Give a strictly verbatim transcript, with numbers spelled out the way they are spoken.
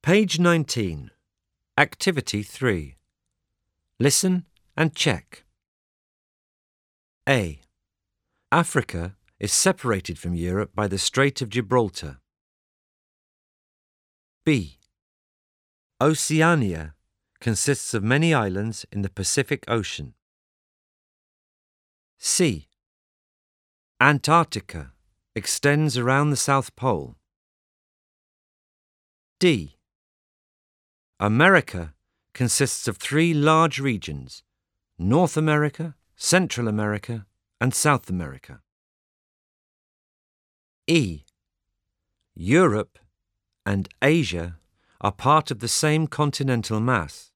Page nineteen. Activity three. Listen and check. A. Africa is separated from Europe by the Strait of Gibraltar. B. Oceania consists of many islands in the Pacific Ocean. C. Antarctica extends around the South Pole. D. America consists of three large regions: North America, Central America, and South America. E. Europe and Asia are part of the same continental mass.